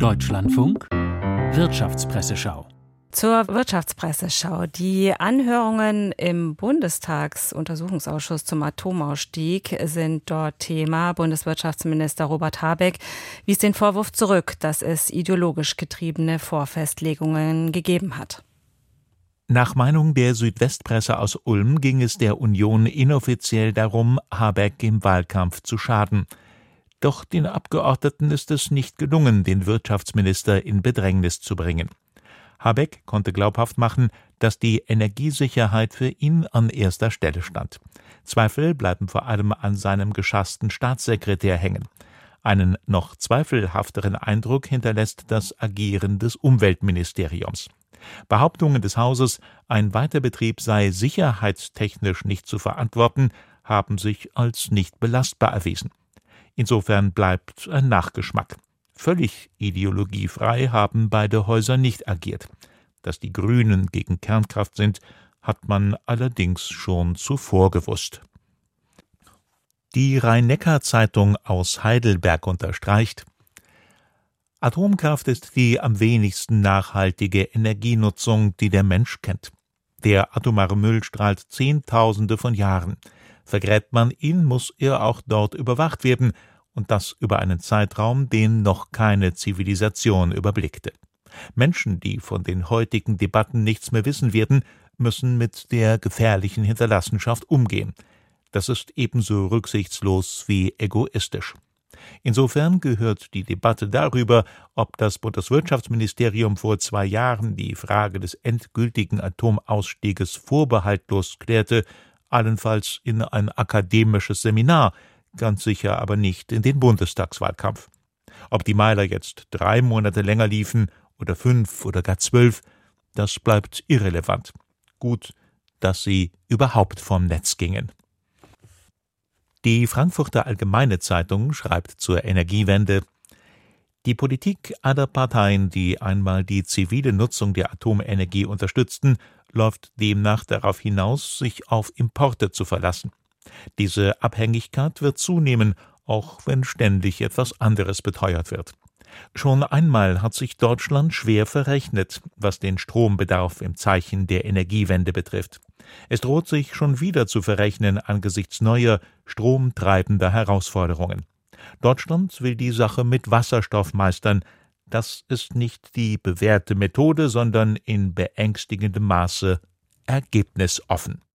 Deutschlandfunk Wirtschaftspresseschau. Zur Wirtschaftspresseschau. Die Anhörungen im Bundestagsuntersuchungsausschuss zum Atomausstieg sind dort Thema. Bundeswirtschaftsminister Robert Habeck wies den Vorwurf zurück, dass es ideologisch getriebene Vorfestlegungen gegeben hat. Nach Meinung der Südwestpresse aus Ulm ging es der Union inoffiziell darum, Habeck im Wahlkampf zu schaden. Doch den Abgeordneten ist es nicht gelungen, den Wirtschaftsminister in Bedrängnis zu bringen. Habeck konnte glaubhaft machen, dass die Energiesicherheit für ihn an erster Stelle stand. Zweifel bleiben vor allem an seinem geschassten Staatssekretär hängen. Einen noch zweifelhafteren Eindruck hinterlässt das Agieren des Umweltministeriums. Behauptungen des Hauses, ein Weiterbetrieb sei sicherheitstechnisch nicht zu verantworten, haben sich als nicht belastbar erwiesen. Insofern bleibt ein Nachgeschmack. Völlig ideologiefrei haben beide Häuser nicht agiert. Dass die Grünen gegen Kernkraft sind, hat man allerdings schon zuvor gewusst. Die Rhein-Neckar-Zeitung aus Heidelberg unterstreicht: Atomkraft ist die am wenigsten nachhaltige Energienutzung, die der Mensch kennt. Der atomare Müll strahlt Zehntausende von Jahren. Vergräbt man ihn, muss er auch dort überwacht werden, und das über einen Zeitraum, den noch keine Zivilisation überblickte. Menschen, die von den heutigen Debatten nichts mehr wissen werden, müssen mit der gefährlichen Hinterlassenschaft umgehen. Das ist ebenso rücksichtslos wie egoistisch. Insofern gehört die Debatte darüber, ob das Bundeswirtschaftsministerium vor 2 Jahren die Frage des endgültigen Atomausstieges vorbehaltlos klärte, allenfalls in ein akademisches Seminar, ganz sicher aber nicht in den Bundestagswahlkampf. Ob die Meiler jetzt 3 Monate länger liefen oder 5 oder gar 12, das bleibt irrelevant. Gut, dass sie überhaupt vom Netz gingen. Die Frankfurter Allgemeine Zeitung schreibt zur Energiewende: Die Politik aller Parteien, die einmal die zivile Nutzung der Atomenergie unterstützten, läuft demnach darauf hinaus, sich auf Importe zu verlassen. Diese Abhängigkeit wird zunehmen, auch wenn ständig etwas anderes beteuert wird. Schon einmal hat sich Deutschland schwer verrechnet, was den Strombedarf im Zeichen der Energiewende betrifft. Es droht sich schon wieder zu verrechnen angesichts neuer, stromtreibender Herausforderungen. Deutschland will die Sache mit Wasserstoff meistern. Das ist nicht die bewährte Methode, sondern in beängstigendem Maße ergebnisoffen.